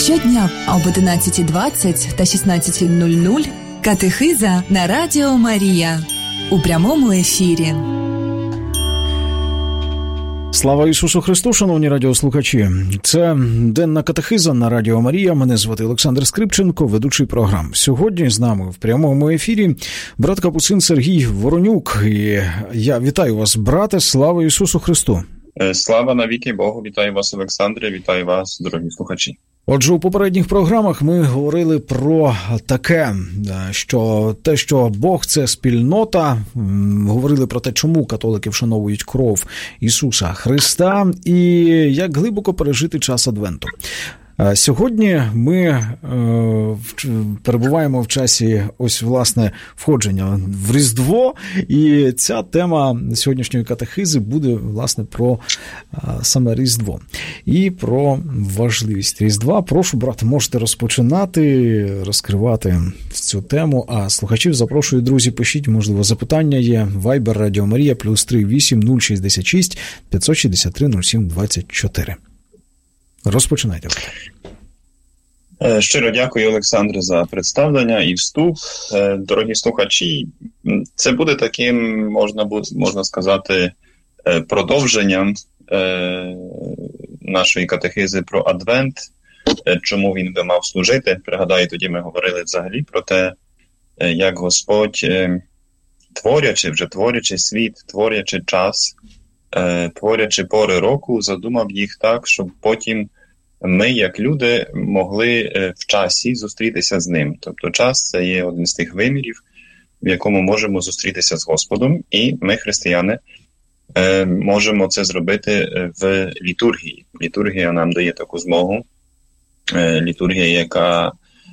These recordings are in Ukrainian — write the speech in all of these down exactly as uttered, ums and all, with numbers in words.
Щодня об одинадцятій двадцять та шістнадцятій нуль нуль катехиза на Радіо Марія у прямому ефірі. Слава Ісусу Христу, шановні радіослухачі. Це денна катехиза на Радіо Марія. Мене звати Олександр Скрипченко, ведучий програм. Сьогодні з нами в прямому ефірі брат Капуцин Сергій Воронюк. І я вітаю вас, брате, слава Ісусу Христу. Слава навіки Богу, вітаю вас, Олександре, вітаю вас, дорогі слухачі. Отже, у попередніх програмах ми говорили про таке, що те, що Бог – це спільнота, говорили про те, чому католики вшановують кров Ісуса Христа і як глибоко пережити час Адвенту. Сьогодні ми е, перебуваємо в часі, ось, власне, входження в Різдво, і ця тема сьогоднішньої катехизи буде, власне, про е, саме Різдво і про важливість Різдва. Прошу, брате, можете розпочинати, розкривати цю тему, а слухачів запрошую, друзі, пишіть, можливо, запитання є. Вайбер, Радіо Марія, плюс три вісім нуль шістдесят шість п'ятсот шістдесят три нуль сім двадцять чотири. Розпочинайте. Щиро дякую, Олександре, за представлення і вступ. Дорогі слухачі, це буде таким, можна, можна сказати, продовженням нашої катехизи про Адвент, чому він би мав служити. Пригадаю, тоді ми говорили взагалі про те, як Господь, творячи, вже творячи світ, творячи час, творячи пори року, задумав їх так, щоб потім ми, як люди, могли в часі зустрітися з ним. Тобто час – це є один з тих вимірів, в якому можемо зустрітися з Господом, і ми, християни, можемо це зробити в літургії. Літургія нам дає таку змогу. Літургія, яка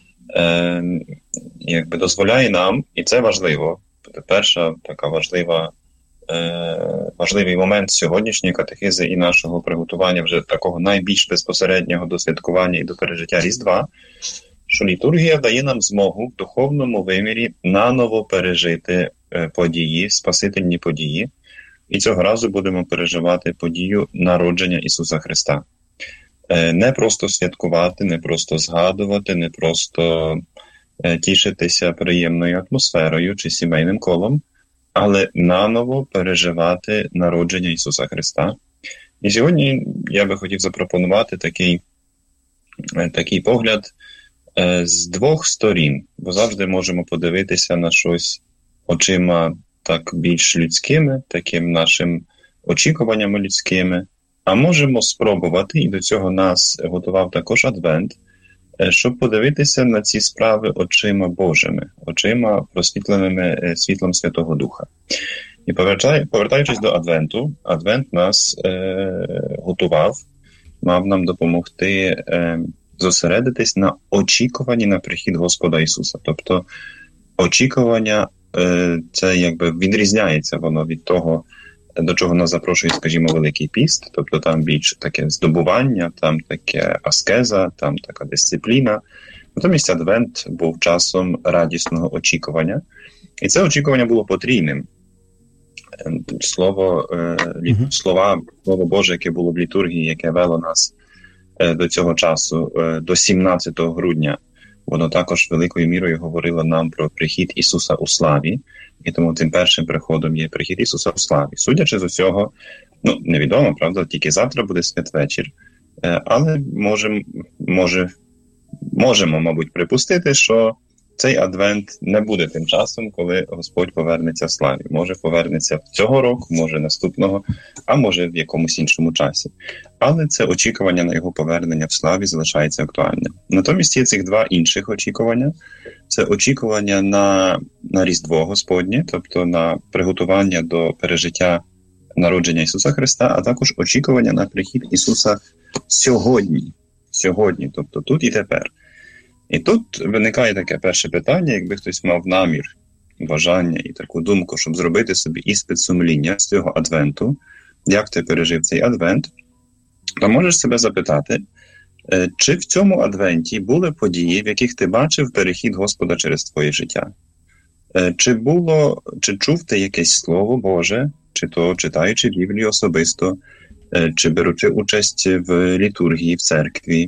якби дозволяє нам, і це важливо, перша така важлива важливий момент сьогоднішньої катехизи і нашого приготування вже такого найбільш безпосереднього до святкування і до пережиття Різдва, що літургія дає нам змогу в духовному вимірі наново пережити події, спасительні події, і цього разу будемо переживати подію народження Ісуса Христа. Не просто святкувати, не просто згадувати, не просто тішитися приємною атмосферою чи сімейним колом, але наново переживати народження Ісуса Христа. І сьогодні я би хотів запропонувати такий, такий погляд з двох сторін, бо завжди можемо подивитися на щось очима так більш людськими, таким нашим очікуваннями людськими, а можемо спробувати, і до цього нас готував також Адвент, щоб подивитися на ці справи очима Божими, очима просвітленими світлом Святого Духа. І повертаючись до Адвенту, Адвент нас е, готував, мав нам допомогти е, зосередитись на очікуванні на прихід Господа Ісуса. Тобто очікування, е, це якби відрізняється воно від того, до чого нас запрошує, скажімо, Великий піст, тобто там більш таке здобування, там таке аскеза, там така дисципліна. Натомість Адвент був часом радісного очікування. І це очікування було потрійним. Слово, mm-hmm. слова, Слово Боже, яке було в літургії, яке вело нас до цього часу, до сімнадцятого грудня, воно також великою мірою говорило нам про прихід Ісуса у славі. І тому тим першим приходом є прихід Ісуса у славі. Судячи з усього, ну, невідомо, правда, тільки завтра буде святвечір, але можем, може, можемо, мабуть, припустити, що цей Адвент не буде тим часом, коли Господь повернеться в славі. Може повернеться цього року, може наступного, а може в якомусь іншому часі. Але це очікування на його повернення в славі залишається актуальним. Натомість є цих два інших очікування. Це очікування на, на Різдво Господнє, тобто на приготування до пережиття народження Ісуса Христа, а також очікування на прихід Ісуса сьогодні, сьогодні, тобто тут і тепер. І тут виникає таке перше питання, якби хтось мав намір, бажання і таку думку, щоб зробити собі іспит сумління з цього Адвенту, як ти пережив цей Адвент, то можеш себе запитати, чи в цьому Адвенті були події, в яких ти бачив перехід Господа через твоє життя? Чи було, чи чув ти якесь Слово Боже, чи то читаючи Біблію особисто, чи беручи участь в літургії в церкві,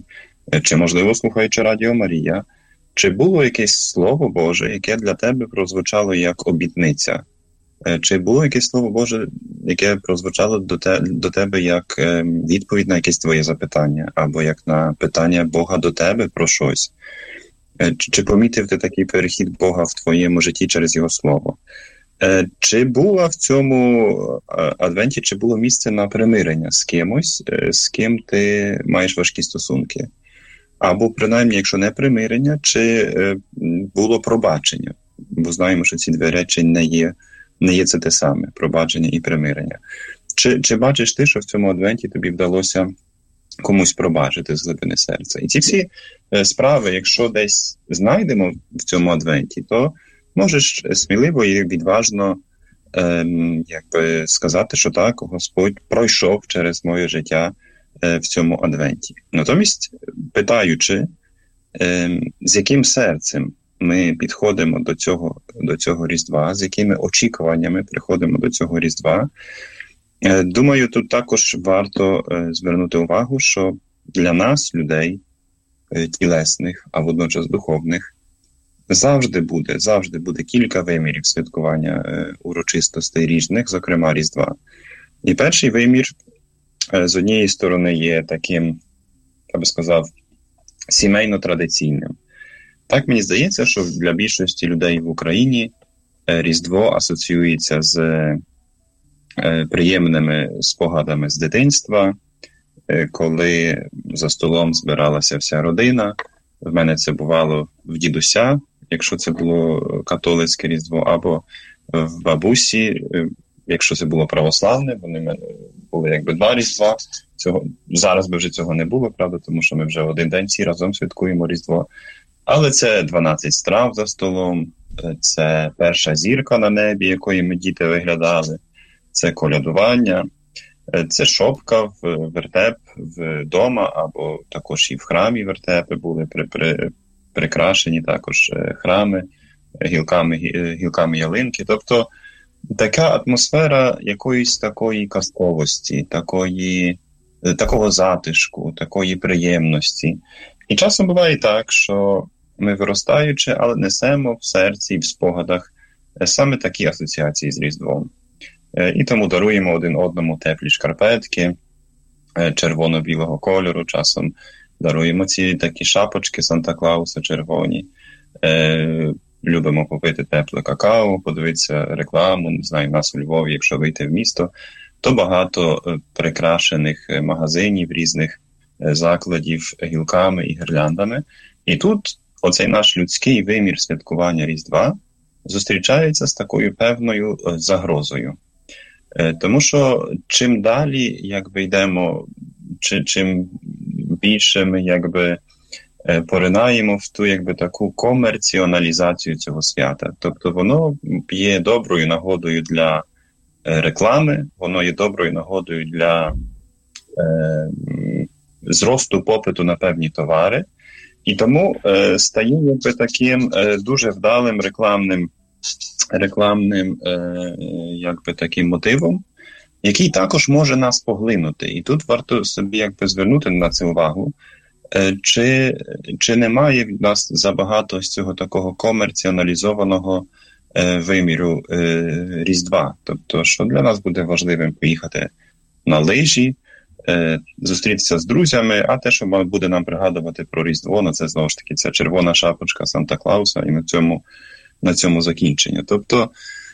чи, можливо, слухаючи Радіо Марія, чи було якесь Слово Боже, яке для тебе прозвучало як обітниця? Чи було якесь Слово Боже, яке прозвучало до, те, до тебе як відповідь на якесь твоє запитання, або як на питання Бога до тебе про щось? Чи, чи помітив ти такий перехід Бога в твоєму житті через Його Слово? Чи було в цьому адвенті, чи було місце на примирення з кимось, з ким ти маєш важкі стосунки? Або, принаймні, якщо не примирення, чи було пробачення? Бо знаємо, що ці дві речі не є, не є це те саме, пробачення і примирення. Чи, чи бачиш ти, що в цьому адвенті тобі вдалося комусь пробачити з глибини серця? І ці всі справи, якщо десь знайдемо в цьому адвенті, то можеш сміливо і відважно ем, якби сказати, що так, Господь пройшов через моє життя е, в цьому адвенті. Натомість, питаючи, е, з яким серцем ми підходимо до цього, до цього Різдва, з якими очікуваннями приходимо до цього Різдва, е, думаю, тут також варто е, звернути увагу, що для нас, людей е, тілесних, а водночас духовних, Завжди буде, завжди буде кілька вимірів святкування е, урочистостей різних, зокрема Різдва. І перший вимір, е, з однієї сторони, є таким, я би сказав, сімейно-традиційним. Так мені здається, що для більшості людей в Україні е, Різдво асоціюється з е, приємними спогадами з дитинства, е, коли за столом збиралася вся родина. В мене це бувало в дідуся, якщо це було католицьке Різдво, або в бабусі, якщо це було православне, вони в мене були якби два Різдва. Цього, зараз би вже цього не було, правда, тому що ми вже один день всі разом святкуємо Різдво. Але це дванадцять страв за столом, це перша зірка на небі, якої ми діти виглядали, це колядування, це шопка в вертеп вдома, або також і в храмі вертепи були при, при, прикрашені також храми гілками, гілками ялинки. Тобто така атмосфера якоїсь такої казковості, такої, такого затишку, такої приємності. І часом буває так, що ми виростаючи, але несемо в серці і в спогадах саме такі асоціації з Різдвом. І тому даруємо один одному теплі шкарпетки червоно-білого кольору, часом даруємо ці такі шапочки Санта-Клауса червоні, е, любимо попити тепле какао, подивитися рекламу, не знаю, у нас у Львові, якщо вийти в місто, то багато прикрашених магазинів, різних закладів гілками і гірляндами. І тут оцей наш людський вимір святкування Різдва зустрічається з такою певною загрозою. Тому що чим далі, якби йдемо, чи, чим більше ми якби поринаємо в ту якби таку комерціоналізацію цього свята. Тобто воно є доброю нагодою для реклами, воно є доброю нагодою для е, зросту попиту на певні товари, і тому е, стає якби таким е, дуже вдалим рекламним рекламним е, якби таким мотивом, який також може нас поглинути. І тут варто собі якби звернути на це увагу, е, чи, чи немає в нас забагато з цього такого комерціоналізованого е, виміру е, Різдва. Тобто, що для нас буде важливим поїхати на лижі, е, зустрітися з друзями, а те, що буде нам пригадувати про Різдво, ну, це знову ж таки ця червона шапочка Санта-Клауса, і на цьому на цьому закінчення. Тобто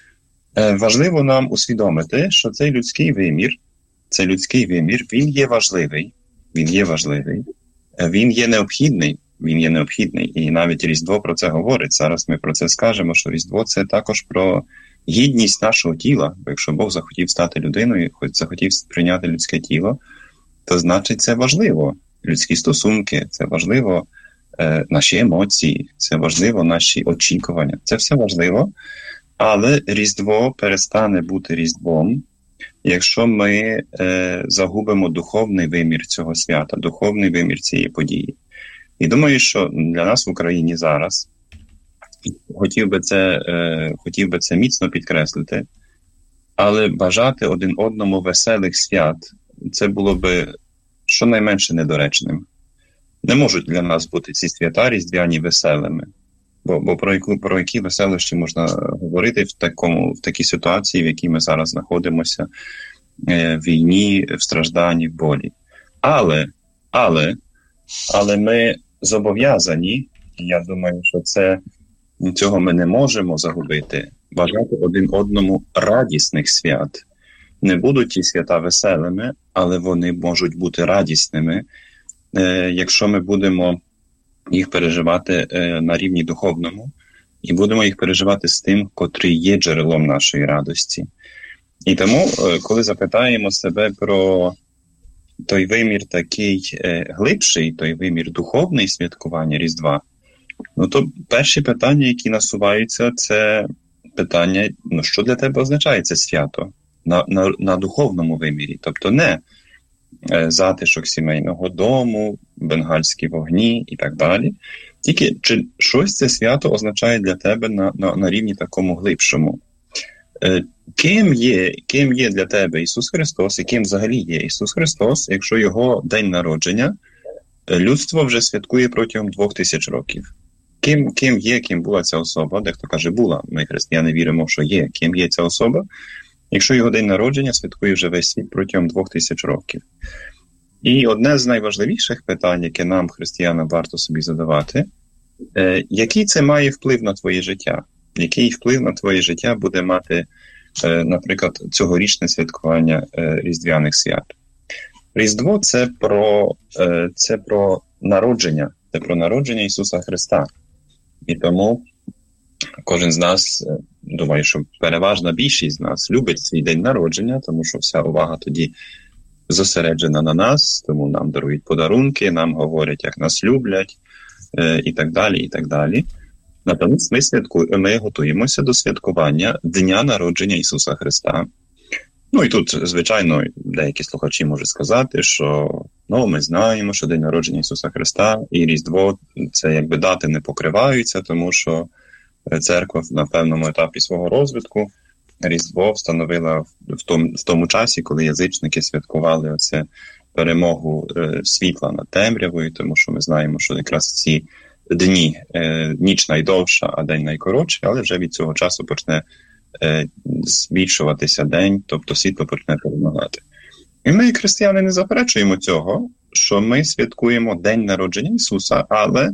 важливо нам усвідомити, що цей людський вимір, цей людський вимір, він є важливий, він є важливий, він є необхідний, він є необхідний, і навіть Різдво про це говорить. Зараз ми про це скажемо, що Різдво – це також про гідність нашого тіла, бо якщо Бог захотів стати людиною, хоч захотів прийняти людське тіло, то значить це важливо. Людські стосунки, це важливо, наші емоції, це важливо, наші очікування. Це все важливо, але Різдво перестане бути Різдвом, якщо ми е, загубимо духовний вимір цього свята, духовний вимір цієї події. І думаю, що для нас в Україні зараз, хотів би це, е, хотів би це міцно підкреслити, але бажати один одному веселих свят, це було би щонайменше недоречним. не можуть для нас бути ці свята різдвяні веселими. Бо, бо про, яку, про які веселощі можна говорити в, такому, в такій ситуації, в якій ми зараз знаходимося, в війні, в стражданні, в болі. Але, але, але ми зобов'язані, я думаю, що це, цього ми не можемо загубити, бажати один одному радісних свят. Не будуть ті свята веселими, але вони можуть бути радісними, е, якщо ми будемо їх переживати е, на рівні духовному, і будемо їх переживати з тим, котрий є джерелом нашої радості. І тому, е, коли запитаємо себе про той вимір такий е, глибший, той вимір духовний святкування Різдва, ну то перші питання, які насуваються, це питання, ну що для тебе означає це свято? На, на, на духовному вимірі, тобто не е, затишок сімейного дому, бенгальські вогні і так далі. Тільки чи щось це свято означає для тебе на, на, на рівні такому глибшому. Е, ким є, ким є для тебе Ісус Христос і ким взагалі є Ісус Христос, якщо Його день народження людство вже святкує протягом двох тисяч років? Ким, ким є, ким була ця особа? Дехто каже, була. Ми, християни, віримо, що є. Ким є ця особа? Якщо його день народження святкує вже весь світ протягом двох тисяч років. І одне з найважливіших питань, яке нам, християнам, варто собі задавати, е, який це має вплив на твоє життя? Який вплив на твоє життя буде мати, е, наприклад, цьогорічне святкування е, різдвяних свят? Різдво – це про, е, це про народження, це про народження Ісуса Христа. І тому кожен з нас, думаю, що переважна більшість з нас любить свій день народження, тому що вся увага тоді зосереджена на нас, тому нам дарують подарунки, нам говорять, як нас люблять, е, і так далі, і так далі. Натомість ми, святкуємо, ми готуємося до святкування Дня народження Ісуса Христа. Ну і тут, звичайно, деякі слухачі можуть сказати, що ну, ми знаємо, що День народження Ісуса Христа і Різдво – це якби дати не покриваються, тому що церква на певному етапі свого розвитку Різдво встановила в тому, в тому часі, коли язичники святкували оце перемогу е, світла над темрявою, тому що ми знаємо, що якраз ці дні, е, ніч найдовша, а день найкоротший, але вже від цього часу почне е, збільшуватися день, тобто світло почне перемагати. І ми, християни, не заперечуємо цього, що ми святкуємо День народження Ісуса, але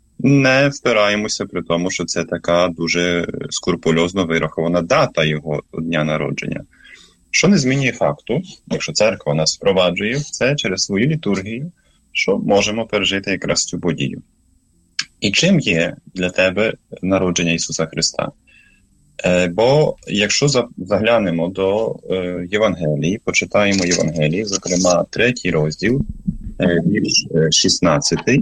не впираємося при тому, що це така дуже скрупульозно вирахована дата його дня народження. Що не змінює факту, якщо церква нас впроваджує в це через свою літургію, що можемо пережити якраз цю подію. І чим є для тебе народження Ісуса Христа? Е, бо якщо заглянемо до е, Євангелії, почитаємо Євангелії, зокрема третій розділ, е, вірш шістнадцятий,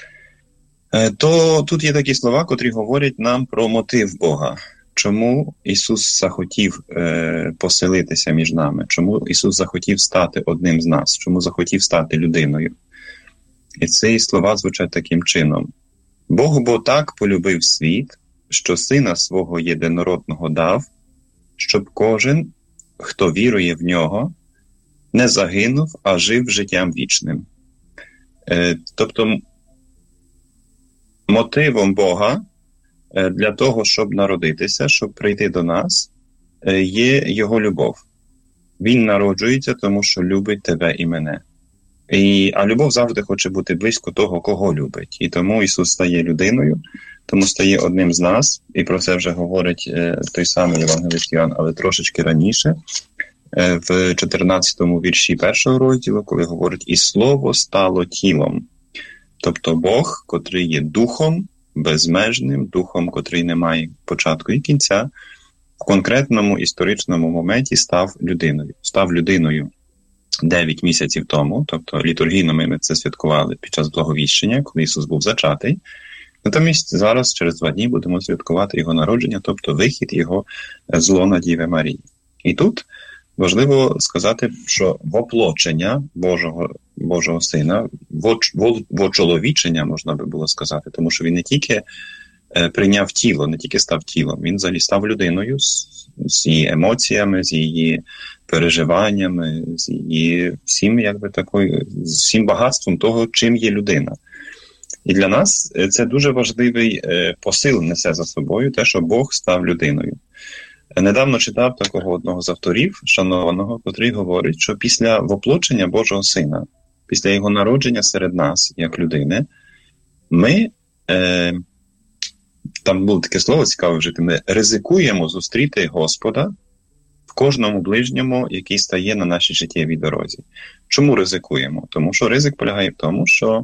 то тут є такі слова, котрі говорять нам про мотив Бога. Чому Ісус захотів е, поселитися між нами? Чому Ісус захотів стати одним з нас? Чому захотів стати людиною? І ці слова звучать таким чином. Бог бо так полюбив світ, що Сина Свого єдинородного дав, щоб кожен, хто вірує в Нього, не загинув, а жив життям вічним. Е, тобто, мотивом Бога для того, щоб народитися, щоб прийти до нас, є Його любов. Він народжується, тому що любить тебе і мене. І, а любов завжди хоче бути близько того, кого любить. І тому Ісус стає людиною, тому стає одним з нас, і про це вже говорить той самий євангелист Йоанн, але трошечки раніше, в чотирнадцятому вірші першого розділу, коли говорить «І Слово стало тілом». Тобто Бог, котрий є духом, безмежним, духом, котрий не має початку і кінця, в конкретному історичному моменті став людиною. Став людиною дев'ять місяців тому, тобто літургійно ми це святкували під час Благовіщення, коли Ісус був зачатий. Натомість зараз, через два дні, будемо святкувати Його народження, тобто вихід Його з лона Діви Марії. І тут важливо сказати, що воплочення Божого, Божого Сина, воч, вочоловічення, можна би було сказати, тому що він не тільки е, прийняв тіло, не тільки став тілом, він взагалі став людиною з, з її емоціями, з її переживаннями, з її всім, якби такою, з всім багатством того, чим є людина. І для нас це дуже важливий посил несе за собою те, що Бог став людиною. Недавно читав такого одного з авторів, шанованого, котрий говорить, що після воплочення Божого Сина, після його народження серед нас, як людини, ми, е, там було таке слово цікаве вжити, ми ризикуємо зустріти Господа в кожному ближньому, який стає на нашій життєвій дорозі. Чому ризикуємо? Тому що ризик полягає в тому, що,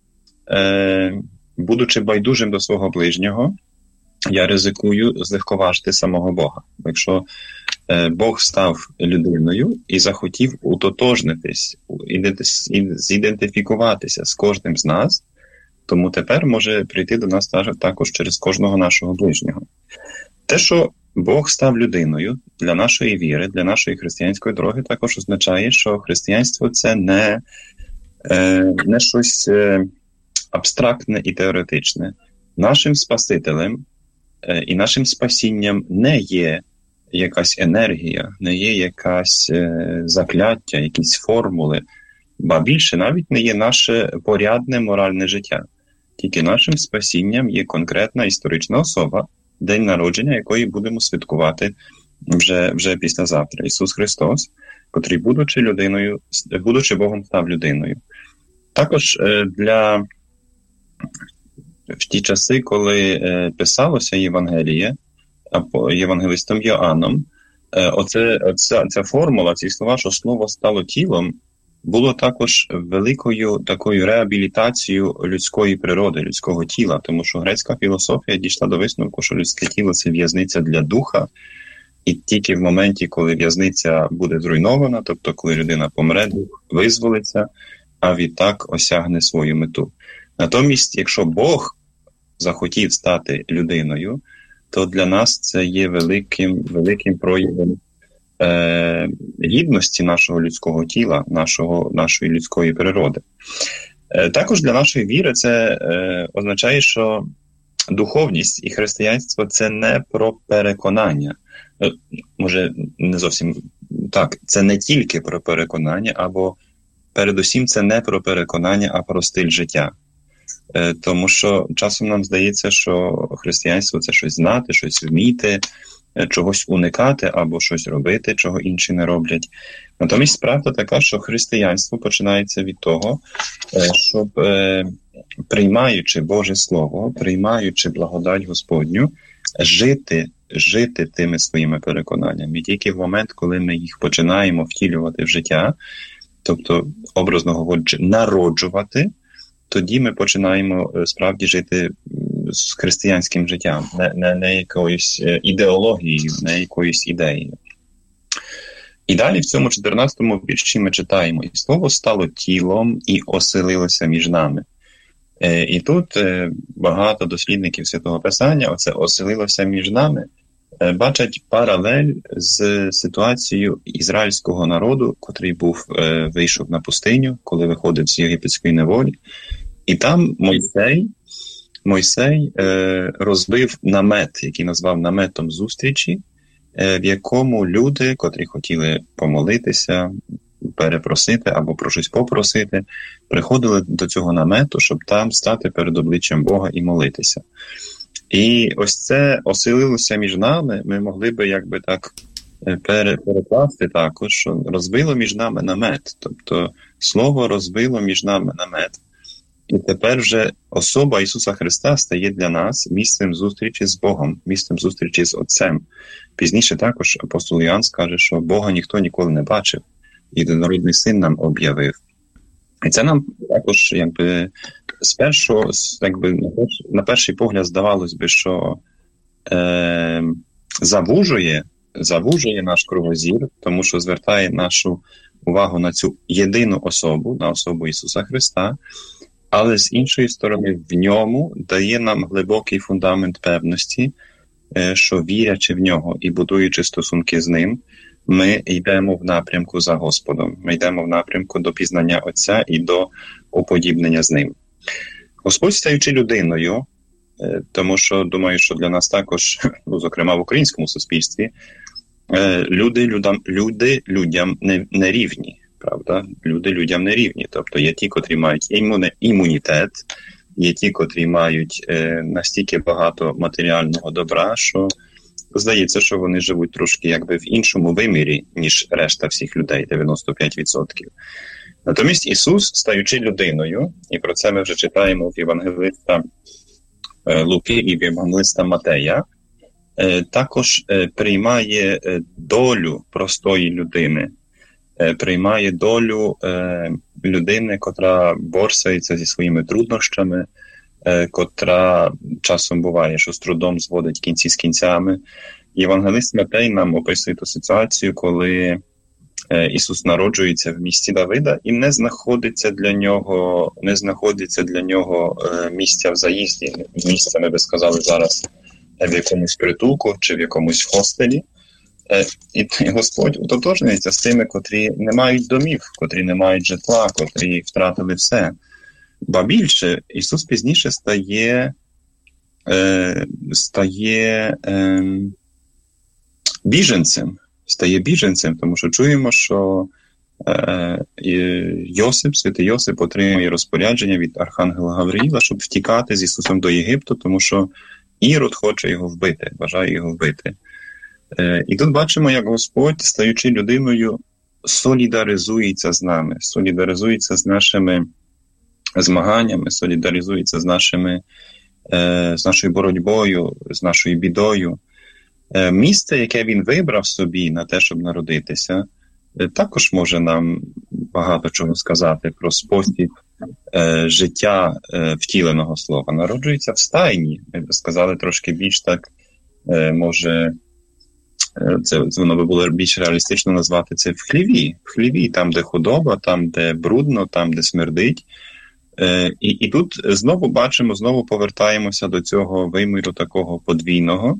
е, будучи байдужим до свого ближнього, я ризикую злегковажити самого Бога. Якщо е, Бог став людиною і захотів утотожнитись, зідентифікуватися з кожним з нас, тому тепер може прийти до нас також через кожного нашого ближнього. Те, що Бог став людиною для нашої віри, для нашої християнської дороги, також означає, що християнство – це не, е, не щось е, абстрактне і теоретичне. Нашим Спасителем е, і нашим спасінням не є якась енергія, не є якась е, закляття, якісь формули, ба більше навіть не є наше порядне моральне життя. Тільки нашим спасінням є конкретна історична особа, день народження якої будемо святкувати вже, вже післязавтра. Ісус Христос, котрий, будучи людиною, будучи Богом, став людиною. Також для в ті часи, коли писалося Євангеліє, євангелистом Йоанном, оце, оця, ця формула, ці слова, що слово стало тілом, було також великою такою реабілітацією людської природи, людського тіла, тому що грецька філософія дійшла до висновку, що людське тіло – це в'язниця для духа, і тільки в моменті, коли в'язниця буде зруйнована, тобто коли людина помре, дух визволиться, а відтак осягне свою мету. Натомість, якщо Бог захотів стати людиною, то для нас це є великим, великим проявом Е, гідності нашого людського тіла, нашого, нашої людської природи. Е, також для нашої віри це е, означає, що духовність і християнство – це не про переконання. Е, може, не зовсім так, це не тільки про переконання, або передусім це не про переконання, а про стиль життя. Е, тому що часом нам здається, що християнство – це щось знати, щось вміти, чогось уникати або щось робити, чого інші не роблять. Натомість правда така, що християнство починається від того, щоб, приймаючи Боже Слово, приймаючи благодать Господню, жити, жити тими своїми переконаннями. І тільки в момент, коли ми їх починаємо втілювати в життя, тобто, образно говорячи, народжувати, тоді ми починаємо справді жити з християнським життям, не, не, не якоюсь ідеологією, не якоюсь ідеєю. І далі в цьому чотирнадцятому вірші ми читаємо: «І слово стало тілом і оселилося між нами». Е, і тут е, багато дослідників Святого Писання, оце «оселилося між нами», е, бачать паралель з ситуацією ізраїльського народу, котрий був, е, вийшов на пустиню, коли виходив з єгипетської неволі. І там Мойсей, Мойсей е, розбив намет, який назвав наметом зустрічі, е, в якому люди, котрі хотіли помолитися, перепросити або про щось попросити, приходили до цього намету, щоб там стати перед обличчям Бога і молитися. І ось це оселилося між нами, ми могли би якби так перекласти також, що розбило між нами намет, тобто слово розбило між нами намет. І тепер вже особа Ісуса Христа стає для нас місцем зустрічі з Богом, місцем зустрічі з Отцем. Пізніше також апостол Іоанн скаже, що Бога ніхто ніколи не бачив, єдинородний Син нам об'явив. І це нам також, якби, спершу, якби, на, перший, на перший погляд здавалось би, що е, завужує, завужує наш кругозір, тому що звертає нашу увагу на цю єдину особу, на особу Ісуса Христа, але з іншої сторони в ньому дає нам глибокий фундамент певності, що вірячи в нього і будуючи стосунки з ним, ми йдемо в напрямку за Господом, ми йдемо в напрямку до пізнання Отця і до уподібнення з ним. Господь, стаючи людиною, тому що, думаю, що для нас також, ну, зокрема в українському суспільстві, люди людям, люди людям не, не рівні. Правда? Люди людям не рівні. Тобто є ті, котрі мають імуни, імунітет є ті, котрі мають е, настільки багато матеріального добра, що здається, що вони живуть трошки якби в іншому вимірі, ніж решта всіх людей, дев'яносто п'ять відсотків. Натомість Ісус, стаючи людиною, і про це ми вже читаємо в Євангелиста Луки і в Євангелиста Матея, також приймає долю простої людини, приймає долю людини, котра борсається зі своїми труднощами, котра часом буває, що з трудом зводить кінці з кінцями. Євангелист Матей нам описує ту ситуацію, коли Ісус народжується в місті Давида і не знаходиться для нього, не знаходиться для нього місця в заїзді. Місце, ми би сказали зараз, в якомусь притулку чи в якомусь хостелі. І Господь утотожнюється з тими, котрі не мають домів, котрі не мають житла, котрі втратили все. Ба більше, Ісус пізніше стає, е, стає е, біженцем. Стає біженцем, тому що чуємо, що е, Йосип, святий Йосип отримує розпорядження від архангела Гавриїла, щоб втікати з Ісусом до Єгипту, тому що Ірод хоче його вбити, бажає його вбити. Е, і тут бачимо, як Господь, стаючи людиною, солідаризується з нами, солідаризується з нашими змаганнями, солідаризується з нашими, е, з нашою боротьбою, з нашою бідою. Е, місце, яке він вибрав собі на те, щоб народитися, е, також може нам багато чого сказати про спосіб е, життя е, втіленого слова. Народжується в стайні, ми б сказали трошки більш так, е, може, е, це воно би було більш реалістично назвати це в хліві, в хліві, там, де худоба, там, де брудно, там, де смердить. Е, і, і тут знову бачимо, знову повертаємося до цього виміру такого подвійного.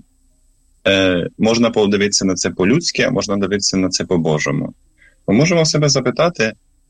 Е, можна подивитися на це по-людськи, а можна дивитися на це по-божому. Ми можемо себе запитати,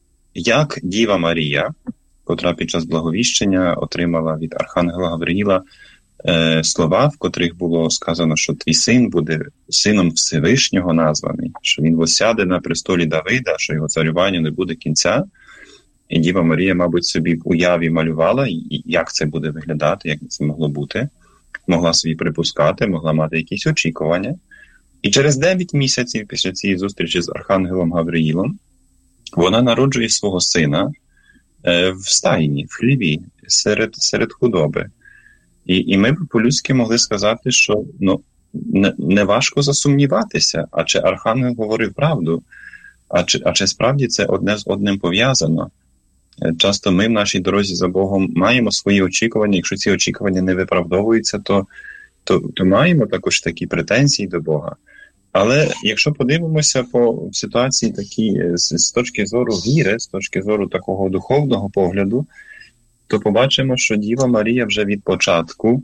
як Діва Марія, котра під час благовіщення отримала від архангела Гавриїла е, слова, в котрих було сказано, що твій син буде сином Всевишнього названий, що він восяде на престолі Давида, що його царюванню не буде кінця. І Діва Марія, мабуть, собі в уяві малювала, як це буде виглядати, як це могло бути. Могла собі припускати, могла мати якісь очікування. І через дев'ять місяців після цієї зустрічі з архангелом Гавриїлом вона народжує свого сина е, в стайні, в хліві, серед, серед худоби. І, і ми б по-людськи могли сказати, що ну, не, не важко засумніватися, а чи архангел говорив правду, а чи, а чи справді це одне з одним пов'язано. Часто ми в нашій дорозі за Богом маємо свої очікування. Якщо ці очікування не виправдовуються, то, то, то маємо також такі претензії до Бога. Але якщо подивимося по ситуації такі з, з точки зору віри, з точки зору такого духовного погляду, то побачимо, що Діва Марія вже від початку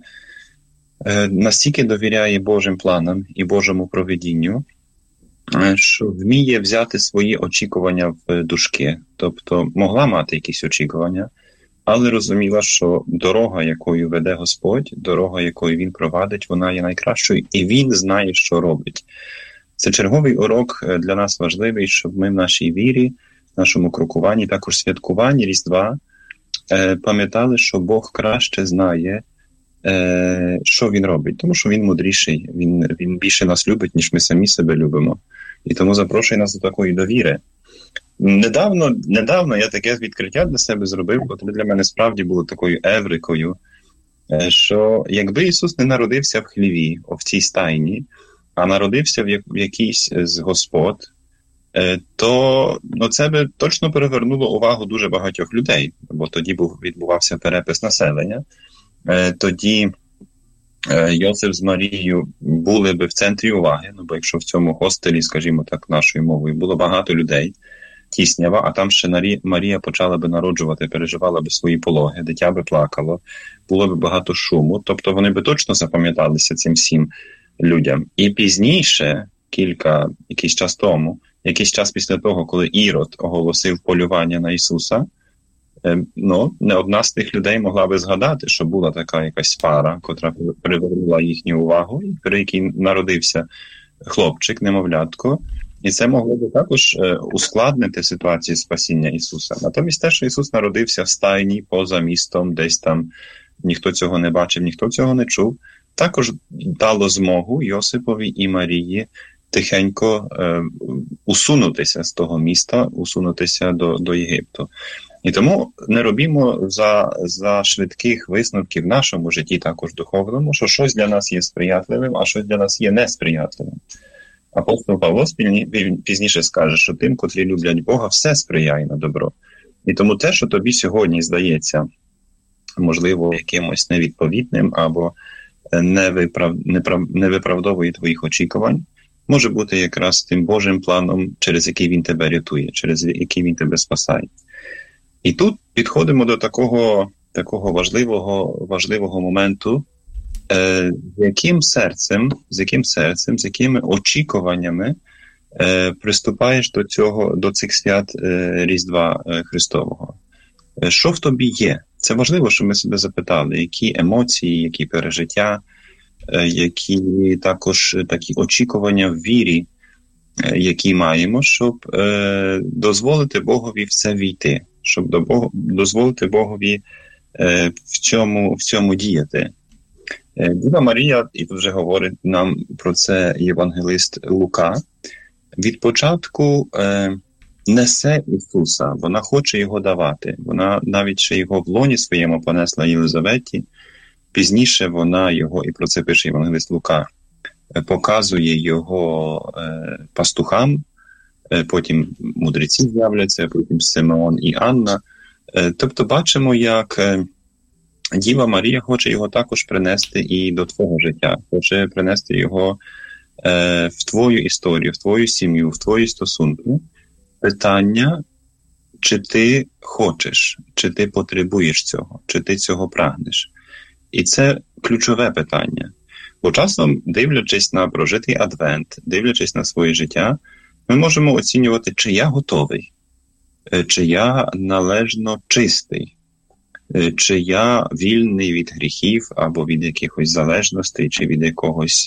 е, настільки довіряє Божим планам і Божому провидінню, що вміє взяти свої очікування в дужки. Тобто могла мати якісь очікування, але розуміла, що дорога, якою веде Господь, дорога, якою Він провадить, вона є найкращою, і Він знає, що робить. Це черговий урок для нас важливий, щоб ми в нашій вірі, в нашому крокуванні, також святкуванні Різдва, пам'ятали, що Бог краще знає, що Він робить. Тому що Він мудріший, Він, він більше нас любить, ніж ми самі себе любимо. І тому запрошує нас до такої довіри. Недавно, недавно я таке відкриття для себе зробив, котре для мене справді було такою еврикою, що якби Ісус не народився в хліві, в цій стайні, а народився в, як, в якійсь з господ, то ну, це би точно перевернуло увагу дуже багатьох людей, бо тоді був, відбувався перепис населення. Тоді Йосип з Марією були би в центрі уваги, ну бо якщо в цьому хостелі, скажімо так, нашою мовою, було багато людей, тіснява, а там ще Марія почала би народжувати, переживала би свої пологи, дитя би плакало, було би багато шуму, тобто вони би точно запам'яталися цим всім людям. І пізніше, кілька, якийсь час тому, якийсь час після того, коли Ірод оголосив полювання на Ісуса, ну, не одна з тих людей могла би згадати, що була така якась пара, котра привернула їхню увагу, при якій народився хлопчик, немовлятко, І це могло би також ускладнити ситуацію спасіння Ісуса. Натомість те, що Ісус народився в стайні, поза містом, десь там ніхто цього не бачив, ніхто цього не чув, також дало змогу Йосипові і Марії тихенько е, усунутися з того міста, усунутися до, до Єгипту. І тому не робімо за, за швидких висновків в нашому житті, також духовному, що щось для нас є сприятливим, а щось для нас є несприятливим. Апостол Павло пізніше скаже, що тим, котрі люблять Бога, все сприяє на добро. І тому те, що тобі сьогодні здається, можливо, якимось невідповідним або не, виправ... не виправдовує твоїх очікувань, може бути якраз тим Божим планом, через який він тебе рятує, через який він тебе спасає. І тут підходимо до такого, такого важливого, важливого моменту, е, з яким серцем, з яким серцем, з якими очікуваннями е, приступаєш до цього, до цих свят е, Різдва е, Христового. Е, що в тобі є? Це важливо, щоб ми себе запитали, які емоції, які пережиття, е, які також такі очікування в вірі, е, які маємо, щоб е, дозволити Богові в це війти. Щоб до Бога, дозволити Богові е, в, цьому, в цьому діяти. Е, Діва Марія, і тут вже говорить нам про це євангелист Лука, від початку е, несе Ісуса, вона хоче його давати. Вона навіть ще його в лоні своєму понесла Єлизаветі, пізніше вона його, і про це пише євангелист Лука, е, показує його е, пастухам, потім мудреці з'являться, потім Симеон і Анна. Тобто бачимо, як Діва Марія хоче його також принести і до твого життя, хоче принести його в твою історію, в твою сім'ю, в твої стосунки. Питання, чи ти хочеш, чи ти потребуєш цього, чи ти цього прагнеш. І це ключове питання. Бо часом, дивлячись на прожитий адвент, дивлячись на своє життя, ми можемо оцінювати, чи я готовий, чи я належно чистий, чи я вільний від гріхів або від якихось залежностей, чи від якогось,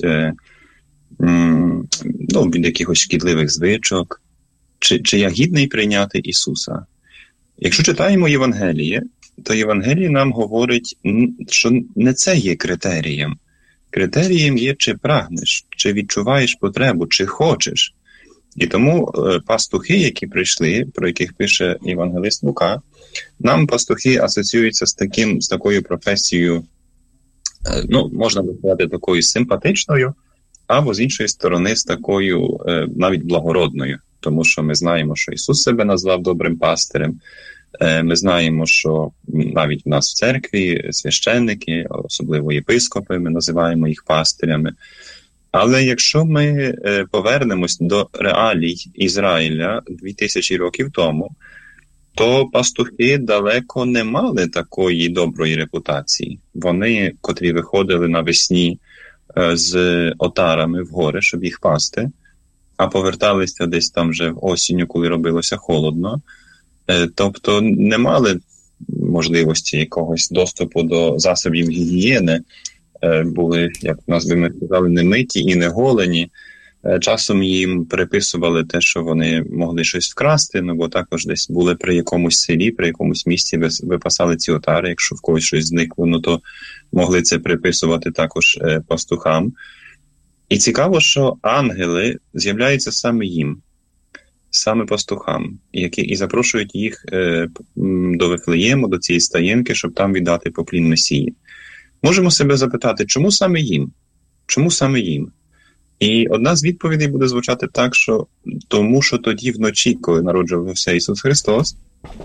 ну, від якихось шкідливих звичок, чи, чи я гідний прийняти Ісуса. Якщо читаємо Євангеліє, то Євангеліє нам говорить, що не це є критерієм. Критерієм є, чи прагнеш, чи відчуваєш потребу, чи хочеш. І тому е, пастухи, які прийшли, про яких пише євангелист Лука, нам пастухи асоціюються з таким, з такою професією, е, ну, можна би сказати, такою симпатичною, або з іншої сторони з такою е, навіть благородною, тому що ми знаємо, що Ісус себе назвав добрим пастирем, е, ми знаємо, що навіть в нас в церкві священники, особливо єпископи, ми називаємо їх пастирями. Але якщо ми е, повернемось до реалій Ізраїля дві тисячі років тому, то пастухи далеко не мали такої доброї репутації. Вони, котрі виходили навесні е, з отарами в гори, щоб їх пасти, а поверталися десь там вже в осінню, коли робилося холодно, е, тобто не мали можливості якогось доступу до засобів гігієни, були, як в нас би ми сказали, не миті і не голені. Часом їм приписували те, що вони могли щось вкрасти, ну, бо також десь були при якомусь селі, при якомусь місці випасали ці отари, якщо в когось щось зникло, ну, то могли це приписувати також пастухам. І цікаво, що ангели з'являються саме їм, саме пастухам, які і запрошують їх до Вифлеєму, до цієї стаєнки, щоб там віддати поклін Месії. Можемо себе запитати, чому саме їм? Чому саме їм? І одна з відповідей буде звучати так, що тому що тоді вночі, коли народжувався Ісус Христос,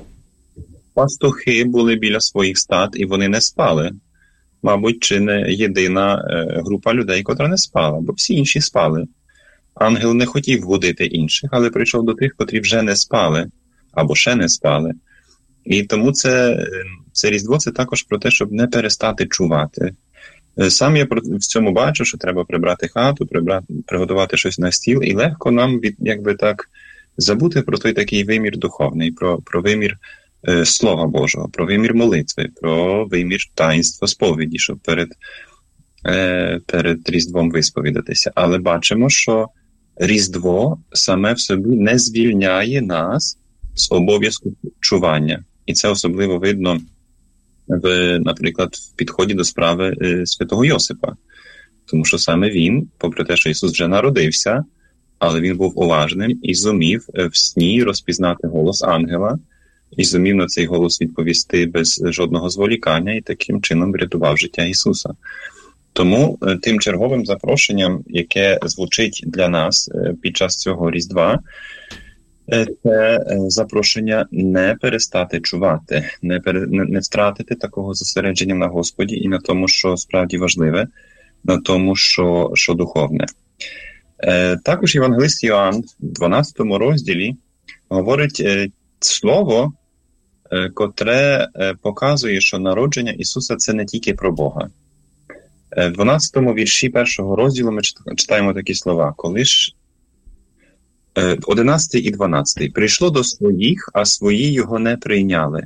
пастухи були біля своїх стад і вони не спали. Мабуть, чи не єдина е, група людей, котра не спала, бо всі інші спали. Ангел не хотів будити інших, але прийшов до тих, котрі вже не спали, або ще не спали. І тому це, це Різдво – це також про те, щоб не перестати чувати. Сам я в цьому бачу, що треба прибрати хату, прибрати, приготувати щось на стіл, і легко нам, від, якби так, забути про той такий вимір духовний, про, про вимір е, Слова Божого, про вимір молитви, про вимір таїнства сповіді, щоб перед, е, перед Різдвом висповідатися. Але бачимо, що Різдво саме в собі не звільняє нас з обов'язку чування. І це особливо видно, в, наприклад, в підході до справи е, святого Йосипа. Тому що саме він, попри те, що Ісус вже народився, але він був уважним і зумів в сні розпізнати голос ангела, і зумів на цей голос відповісти без жодного зволікання, і таким чином врятував життя Ісуса. Тому тим черговим запрошенням, яке звучить для нас під час цього Різдва, це запрошення не перестати чувати, не, пере, не, не втратити такого зосередження на Господі і на тому, що справді важливе, на тому, що, що духовне. Е, також євангелист Йоанн в дванадцятому розділі говорить е, слово, е, котре е, показує, що народження Ісуса – це не тільки про Бога. Е, в дванадцятому вірші першого розділу ми читаємо такі слова. Коли ж е, одинадцятий і дванадцятий. «Прийшло до своїх, а свої його не прийняли.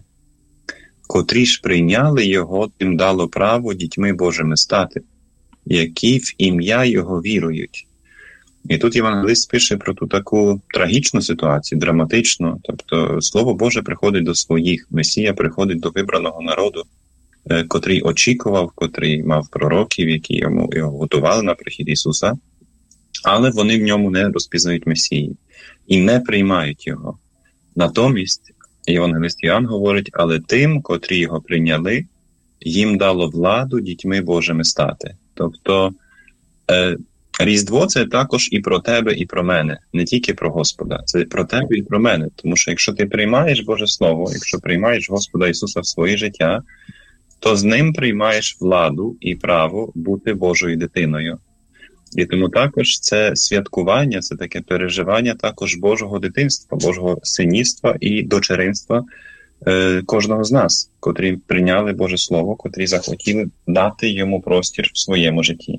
Котрі ж прийняли його, тим дало право дітьми Божими стати, які в ім'я його вірують». І тут євангелист пише про ту таку трагічну ситуацію, драматичну. Тобто Слово Боже приходить до своїх, Месія приходить до вибраного народу, котрий очікував, котрий мав пророків, які йому його готували на прихід Ісуса, але вони в ньому не розпізнають Месії і не приймають його. Натомість євангелист Йоанн говорить, але тим, котрі його прийняли, їм дало владу дітьми Божими стати. Тобто е, Різдво – це також і про тебе, і про мене, не тільки про Господа, це про тебе і про мене. Тому що якщо ти приймаєш Боже Слово, якщо приймаєш Господа Ісуса в своє життя, то з ним приймаєш владу і право бути Божою дитиною. І тому також це святкування, це таке переживання також Божого дитинства, Божого синівства і дочеринства е, кожного з нас, котрі прийняли Боже Слово, котрі захотіли дати йому простір в своєму житті.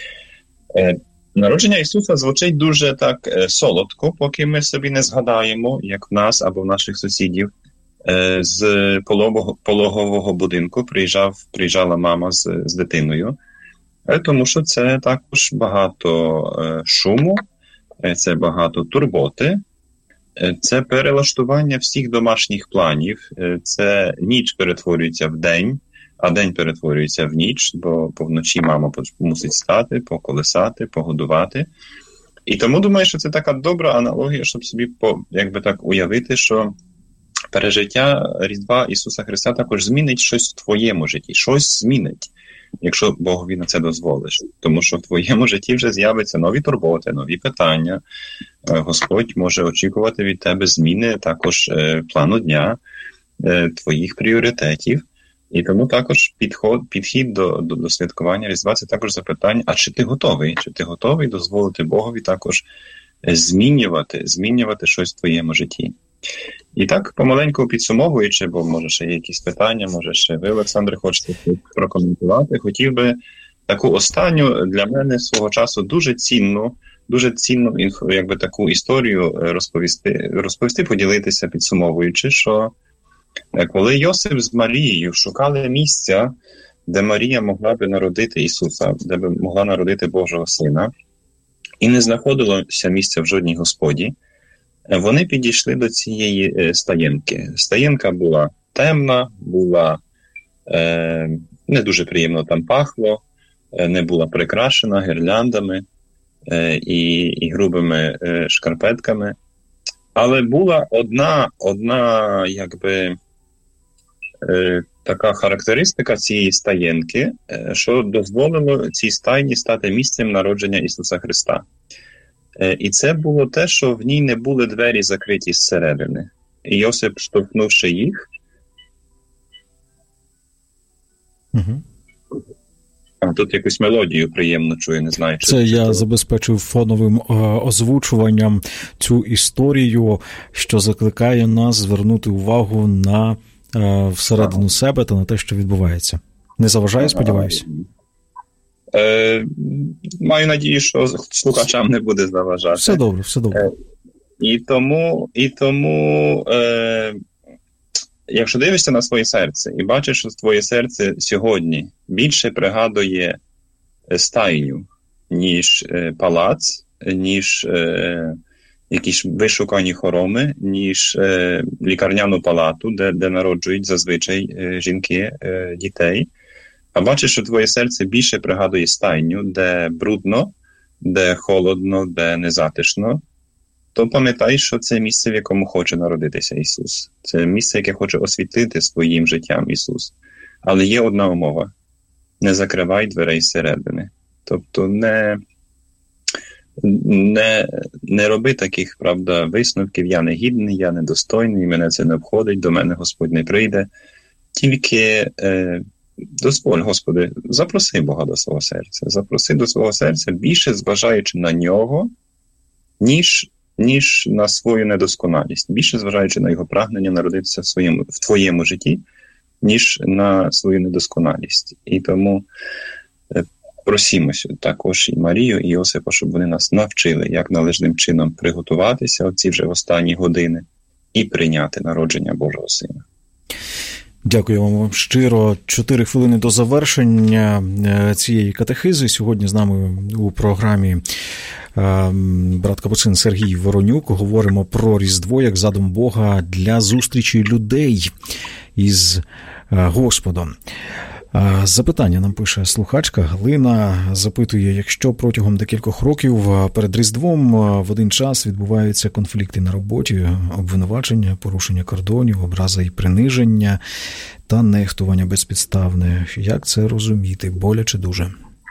Е, народження Ісуса звучить дуже так е, солодко, поки ми собі не згадаємо, як в нас або в наших сусідів е, з пологового, пологового будинку приїжджав, приїжджала мама з, з дитиною. Тому що це також багато е, шуму, е, це багато турботи, е, це перелаштування всіх домашніх планів, е, це ніч перетворюється в день, а день перетворюється в ніч, бо, бо вночі мама мусить стати, поколисати, погодувати. І тому думаю, що це така добра аналогія, щоб собі по, якби так уявити, що пережиття Різдва Ісуса Христа також змінить щось в твоєму житті, щось змінить, якщо Богові на це дозволиш. Тому що в твоєму житті вже з'являться нові турботи, нові питання. Господь може очікувати від тебе зміни також плану дня, твоїх пріоритетів. І тому також підход, підхід до, до, до святкування Різдва – це також запитання, а чи ти готовий? Чи ти готовий дозволити Богові також змінювати, змінювати щось в твоєму житті? І так, помаленьку підсумовуючи, бо може ще є якісь питання, може ще ви, Олександре, хочете прокоментувати, хотів би таку останню для мене свого часу дуже цінну, дуже цінну якби таку історію розповісти, розповісти, поділитися, підсумовуючи, що коли Йосип з Марією шукали місця, де Марія могла би народити Ісуса, де би могла народити Божого Сина, і не знаходилося місця в жодній господі, вони підійшли до цієї стаєнки. Стаєнка була темна, була е, не дуже приємно там пахло, не була прикрашена гірляндами е, і, і грубими е, шкарпетками. Але була одна, одна якби, е, така характеристика цієї стаєнки, е, що дозволило цій стайні стати місцем народження Ісуса Христа. І це було те, що в ній не були двері закриті зсередини. І Йосип, штовхнувши їх... Угу. А тут якусь мелодію приємно чую, не знаю. Чи це чи я то... забезпечив фоновим е, озвучуванням цю історію, що закликає нас звернути увагу на е, всередину ага. себе та на те, що відбувається. Не заважає, сподіваюся? Е, маю надію, що слухачам не буде заважати. Все добре, все добре. Е, і тому, і тому е, якщо дивишся на своє серце і бачиш, що твоє серце сьогодні більше пригадує стайню, ніж е, палац, ніж е, якісь вишукані хороми, ніж е, лікарняну палату, де, де народжують зазвичай е, жінки е, дітей, а бачиш, що твоє серце більше пригадує стайню, де брудно, де холодно, де незатишно, то пам'ятай, що це місце, в якому хоче народитися Ісус. Це місце, яке хоче освітити своїм життям Ісус. Але є одна умова. Не закривай дверей зсередини. Тобто не, не, не роби таких, правда, висновків. Я не гідний, я недостойний, мене це не обходить, до мене Господь не прийде. Тільки е, дозволь, Господи, запроси Бога до свого серця. Запроси до свого серця, більше зважаючи на нього, ніж ніж на свою недосконалість, більше зважаючи на його прагнення народитися в своєму, в твоєму житті, ніж на свою недосконалість. І тому просімося також і Марію, і Йосипа, щоб вони нас навчили, як належним чином приготуватися оці вже останні години і прийняти народження Божого Сина. Дякую вам щиро. Чотири хвилини до завершення цієї катехизи. Сьогодні з нами у програмі брат Капуцин Сергій Воронюк. Говоримо про Різдво як задум Бога для зустрічі людей із Господом. Запитання нам пише слухачка Галина, запитує, якщо протягом декількох років перед Різдвом в один час відбуваються конфлікти на роботі, обвинувачення, порушення кордонів, образа і приниження та нехтування безпідставне, як це розуміти? Боляче дуже.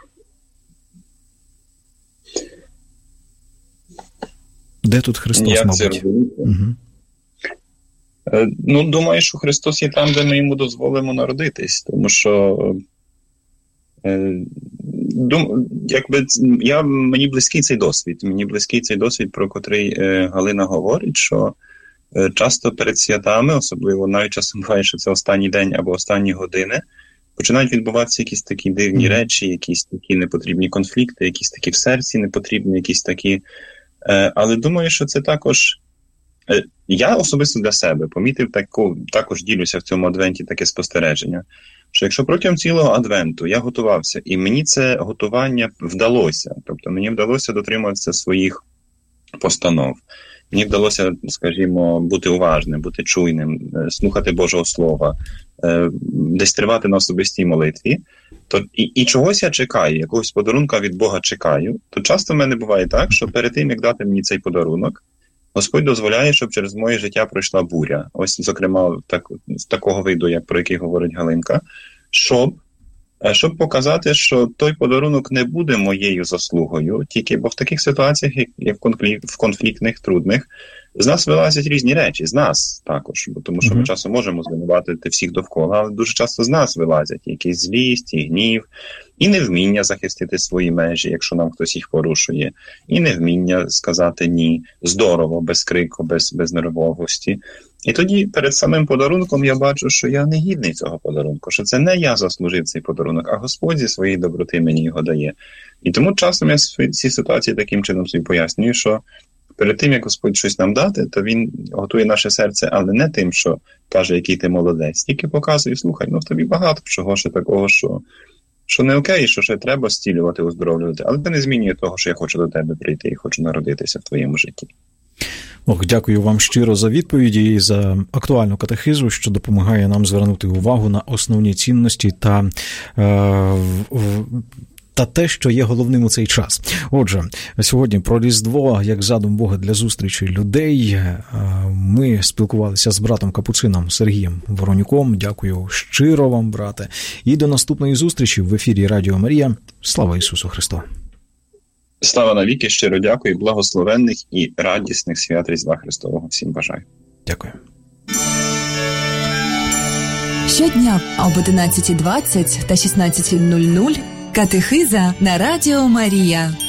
Де тут Христос, як мабуть? Це розуміти? Угу. Ну, думаю, що Христос є там, де ми йому дозволимо народитись, тому що дум, якби, я, мені близький цей досвід, мені близький цей досвід, про котрий е, Галина говорить, що е, часто перед святами, особливо навіть часом буває, що це останній день або останні години, починають відбуватися якісь такі дивні речі, якісь такі непотрібні конфлікти, якісь такі в серці непотрібні, якісь такі, е, але думаю, що це також я особисто для себе помітив, таку, також ділюся в цьому адвенті таке спостереження, що якщо протягом цілого адвенту я готувався, і мені це готування вдалося, тобто мені вдалося дотримуватися своїх постанов, мені вдалося, скажімо, бути уважним, бути чуйним, слухати Божого Слова, десь тривати на особистій молитві, то і, і чогось я чекаю, якогось подарунка від Бога чекаю, то часто в мене буває так, що перед тим, як дати мені цей подарунок, Господь дозволяє, щоб через моє життя пройшла буря. Ось, зокрема, так, з такого виду, як про який говорить Галинка, щоб, щоб показати, що той подарунок не буде моєю заслугою, тільки, бо в таких ситуаціях, як в, конфлікт, в конфліктних, трудних, з нас вилазять різні речі, з нас також, бо тому що ми часом можемо звинуватити всіх довкола, але дуже часто з нас вилазять якісь злість, і гнів, і невміння захистити свої межі, якщо нам хтось їх порушує, і невміння сказати «ні» здорово, без крику, без, без нервовості. І тоді перед самим подарунком я бачу, що я не гідний цього подарунку, що це не я заслужив цей подарунок, а Господь зі своєї доброти мені його дає. І тому часом я ці ситуації таким чином собі пояснюю, що перед тим, як Господь щось нам дати, то Він готує наше серце, але не тим, що каже, який ти молодець, тільки показує, слухай, ну в тобі багато чого ще такого, що, що не окей, що ще треба зцілювати, оздоровлювати, але це не змінює того, що я хочу до тебе прийти і хочу народитися в твоєму житті. Ох, дякую вам щиро за відповіді і за актуальну катехизу, що допомагає нам звернути увагу на основні цінності та е, та те, що є головним у цей час. Отже, сьогодні про Різдво як задум Бога для зустрічі людей. Ми спілкувалися з братом Капуцином Сергієм Воронюком. Дякую щиро вам, брате. І до наступної зустрічі в ефірі Радіо Марія. Слава Ісусу Христу! Слава навіки, щиро дякую, благословенних і радісних свят Різдва Христового всім бажаю. Дякую. Щодня об одинадцятій двадцять та шістнадцятій нуль нуль катехиза на Радіо Марія.